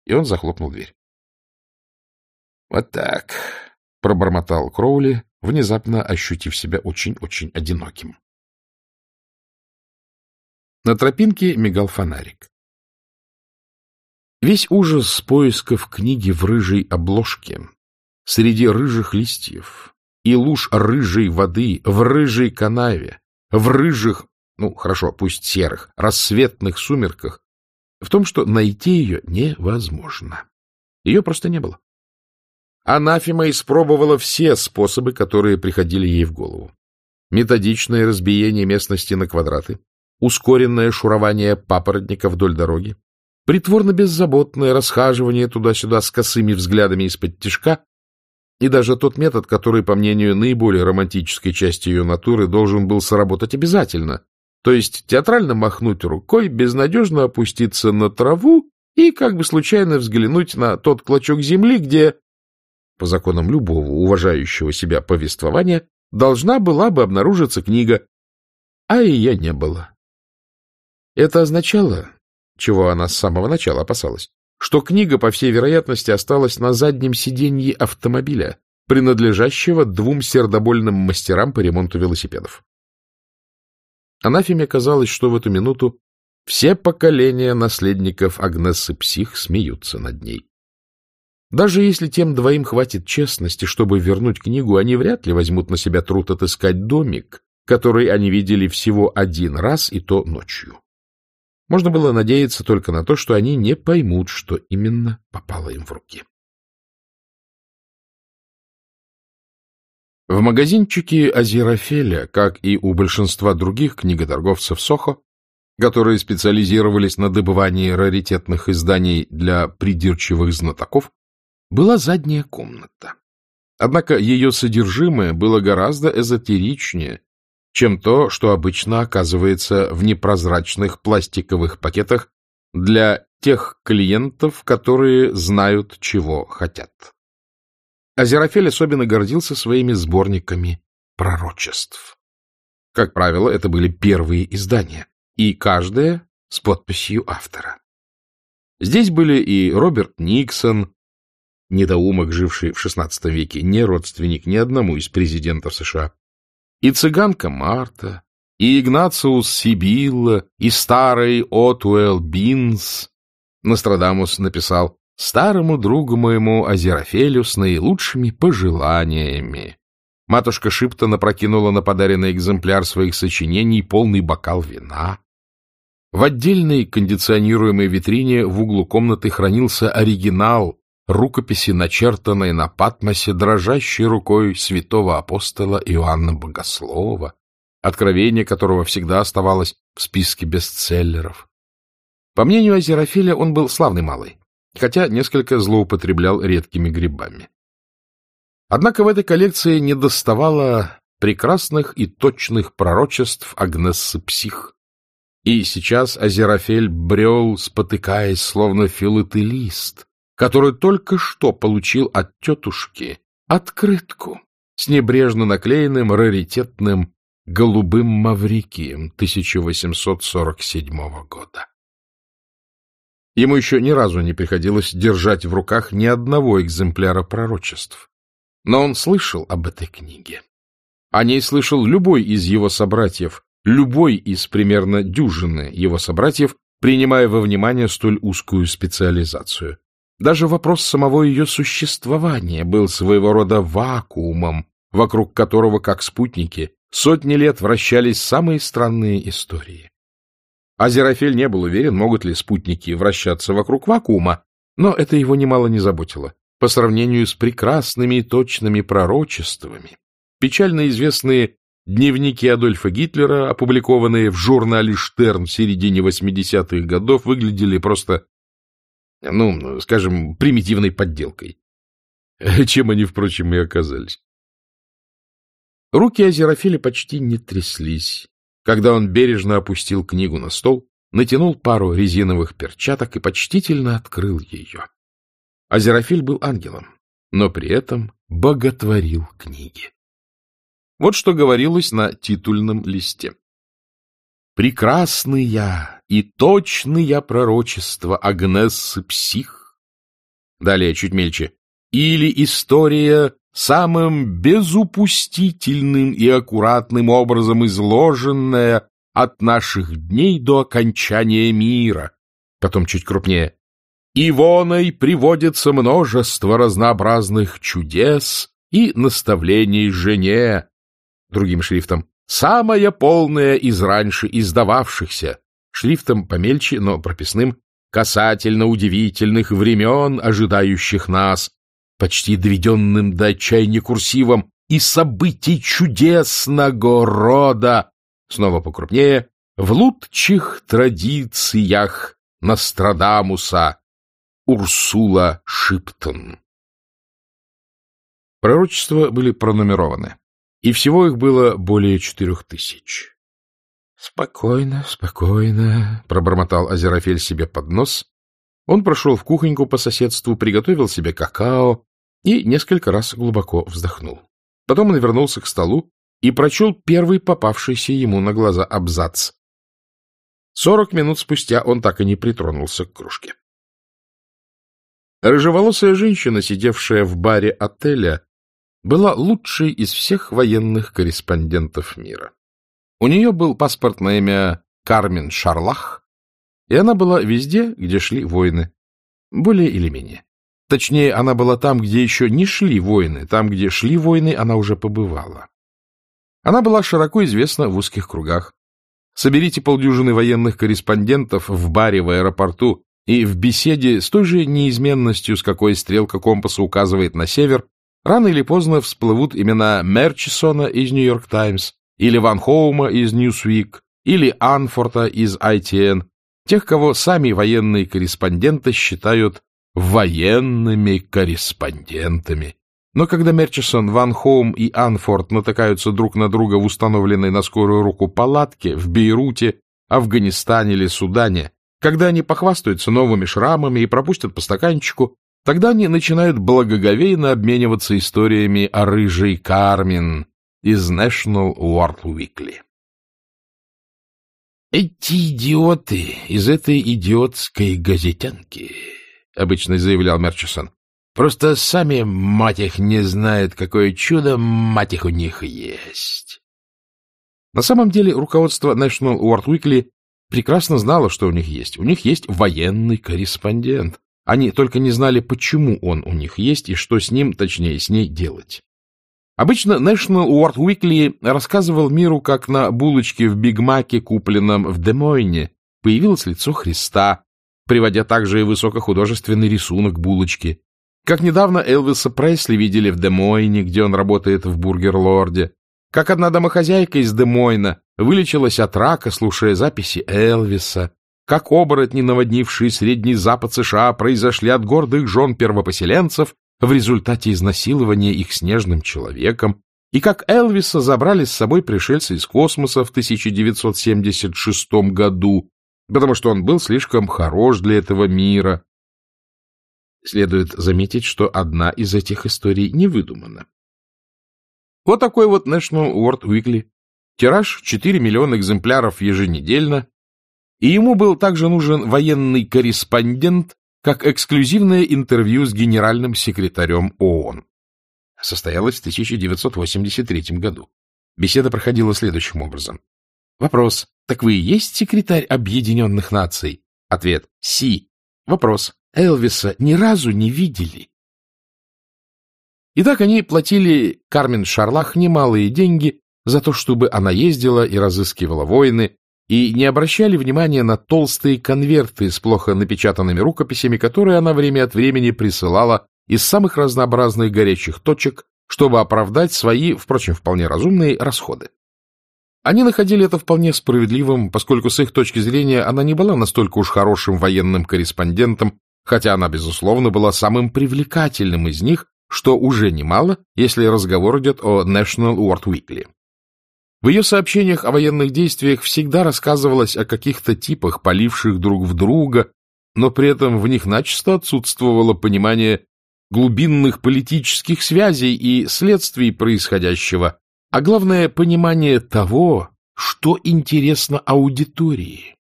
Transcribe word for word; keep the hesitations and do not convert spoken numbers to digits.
и он захлопнул дверь. — Вот так, — пробормотал Кроули, внезапно ощутив себя очень-очень одиноким. На тропинке мигал фонарик. Весь ужас поисков книги в рыжей обложке, среди рыжих листьев и луж рыжей воды в рыжей канаве, в рыжих, ну, хорошо, пусть серых, рассветных сумерках, в том, что найти ее невозможно. Ее просто не было. Анафема испробовала все способы, которые приходили ей в голову. Методичное разбиение местности на квадраты, ускоренное шурование папоротника вдоль дороги, притворно-беззаботное расхаживание туда-сюда с косыми взглядами из-под тишка и даже тот метод, который, по мнению наиболее романтической части ее натуры, должен был сработать обязательно, то есть театрально махнуть рукой, безнадежно опуститься на траву и как бы случайно взглянуть на тот клочок земли, где, по законам любого уважающего себя повествования, должна была бы обнаружиться книга, а ее не было. Это означало, чего она с самого начала опасалась, что книга, по всей вероятности, осталась на заднем сиденье автомобиля, принадлежащего двум сердобольным мастерам по ремонту велосипедов. Анафеме казалось, что в эту минуту все поколения наследников Агнессы Псих смеются над ней. Даже если тем двоим хватит честности, чтобы вернуть книгу, они вряд ли возьмут на себя труд отыскать домик, который они видели всего один раз, и то ночью. Можно было надеяться только на то, что они не поймут, что именно попало им в руки. В магазинчике Азерафеля, как и у большинства других книготорговцев Сохо, которые специализировались на добывании раритетных изданий для придирчивых знатоков, была задняя комната. Однако ее содержимое было гораздо эзотеричнее, чем то, что обычно оказывается в непрозрачных пластиковых пакетах для тех клиентов, которые знают, чего хотят. Азерафель особенно гордился своими сборниками пророчеств. Как правило, это были первые издания, и каждое с подписью автора. Здесь были и Роберт Никсон, недоумок, живший в шестнадцатом веке, не родственник ни одному из президентов США, и цыганка Марта, и Игнациус Сибилла, и старый Отуэлл Бинс. Нострадамус написал: «Старому другу моему Азерафелю с наилучшими пожеланиями». Матушка Шиптон опрокинула на подаренный экземпляр своих сочинений полный бокал вина. В отдельной кондиционируемой витрине в углу комнаты хранился оригинал рукописи, начертанной на Патмосе дрожащей рукой святого апостола Иоанна Богослова, откровение которого всегда оставалось в списке бестселлеров. По мнению Азерафеля, он был славный малый, хотя несколько злоупотреблял редкими грибами. Однако в этой коллекции недоставало прекрасных и точных пророчеств Агнессы Псих. И сейчас Азерафель брел, спотыкаясь, словно филателист, который только что получил от тетушки открытку с небрежно наклеенным раритетным голубым маврикием тысяча восемьсот сорок седьмого года. Ему еще ни разу не приходилось держать в руках ни одного экземпляра пророчеств. Но он слышал об этой книге. О ней слышал любой из его собратьев, любой из примерно дюжины его собратьев, принимая во внимание столь узкую специализацию. Даже вопрос самого ее существования был своего рода вакуумом, вокруг которого, как спутники, сотни лет вращались самые странные истории. Азерафель не был уверен, могут ли спутники вращаться вокруг вакуума, но это его немало не заботило. По сравнению с прекрасными и точными пророчествами, печально известные дневники Адольфа Гитлера, опубликованные в журнале «Штерн» в середине восьмидесятых годов, выглядели просто, ну, скажем, примитивной подделкой. Чем они, впрочем, и оказались. Руки Азерафеля почти не тряслись, когда он бережно опустил книгу на стол, натянул пару резиновых перчаток и почтительно открыл ее. Азерафель был ангелом, но при этом боготворил книги. Вот что говорилось на титульном листе. «Прекрасные и точные пророчества Агнессы Псих Далее, чуть мельче. Или история самым безупустительным и аккуратным образом изложенная от наших дней до окончания мира. Потом чуть крупнее. Ивоной приводится множество разнообразных чудес и наставлений жене. Другим шрифтом. Самая полная из раньше издававшихся. Шрифтом помельче, но прописным. Касательно удивительных времен, ожидающих нас, почти доведенным до отчаяния курсивом, и событий чудесного рода. Снова покрупнее. В лучших традициях Нострадамуса. Урсула Шиптон. Пророчества были пронумерованы, и всего их было более четырех тысяч. — Спокойно, спокойно, — пробормотал Азерафель себе под нос. Он прошел в кухоньку по соседству, приготовил себе какао и несколько раз глубоко вздохнул. Потом он вернулся к столу и прочел первый попавшийся ему на глаза абзац. Сорок минут спустя он так и не притронулся к кружке. Рыжеволосая женщина, сидевшая в баре отеля, была лучшей из всех военных корреспондентов мира. У нее был паспорт на имя Кармен Шарлах, и она была везде, где шли войны, более или менее. Точнее, она была там, где еще не шли войны, там, где шли войны, она уже побывала. Она была широко известна в узких кругах. Соберите полдюжины военных корреспондентов в баре в аэропорту, и в беседе с той же неизменностью, с какой стрелка компаса указывает на север, рано или поздно всплывут имена Мерчисона из «Нью-Йорк Таймс», или Ван Хоума из «Ньюсвик», или Анфорта из «ай ти эн», тех, кого сами военные корреспонденты считают военными корреспондентами. Но когда Мерчисон, Ван Хоум и Анфорд натыкаются друг на друга в установленной на скорую руку палатке в Бейруте, Афганистане или Судане, когда они похвастаются новыми шрамами и пропустят по стаканчику, тогда они начинают благоговейно обмениваться историями о рыжей Кармен из National World Weekly. «Эти идиоты из этой идиотской газетянки», — обычно заявлял Мерчисон, — «просто сами, мать их, не знают, какое чудо, мать их, у них есть». На самом деле руководство National World Weekly прекрасно знало, что у них есть. У них есть военный корреспондент. Они только не знали, почему он у них есть и что с ним, точнее, с ней делать. Обычно National World Weekly рассказывал миру, как на булочке в Биг Маке, купленном в Де-Мойне, появилось лицо Христа, приводя также и высокохудожественный рисунок булочки. Как недавно Элвиса Пресли видели в Де-Мойне, где он работает в Бургер-Лорде. Как одна домохозяйка из Де-Мойна вылечилась от рака, слушая записи Элвиса. Как оборотни, наводнившие Средний Запад США, произошли от гордых жен первопоселенцев в результате изнасилования их снежным человеком. И как Элвиса забрали с собой пришельцы из космоса в тысяча девятьсот семьдесят шестом году, потому что он был слишком хорош для этого мира. Следует заметить, что одна из этих историй не выдумана. Вот такой вот National World Weekly. Тираж четыре миллиона экземпляров еженедельно. И ему был также нужен военный корреспондент, как эксклюзивное интервью с генеральным секретарем ООН. Состоялось в тысяча девятьсот восемьдесят третьем году. Беседа проходила следующим образом. Вопрос. Так вы и есть секретарь Объединенных Наций? Ответ. Си. Вопрос. Элвиса ни разу не видели? Итак, они платили Кармен Шарлах немалые деньги за то, чтобы она ездила и разыскивала войны, и не обращали внимания на толстые конверты с плохо напечатанными рукописями, которые она время от времени присылала из самых разнообразных горячих точек, чтобы оправдать свои, впрочем, вполне разумные расходы. Они находили это вполне справедливым, поскольку с их точки зрения она не была настолько уж хорошим военным корреспондентом, хотя она, безусловно, была самым привлекательным из них, что уже немало, если разговор идет о National World Weekly. В ее сообщениях о военных действиях всегда рассказывалось о каких-то типах, паливших друг в друга, но при этом в них начисто отсутствовало понимание глубинных политических связей и следствий происходящего, а главное — понимание того, что интересно аудитории.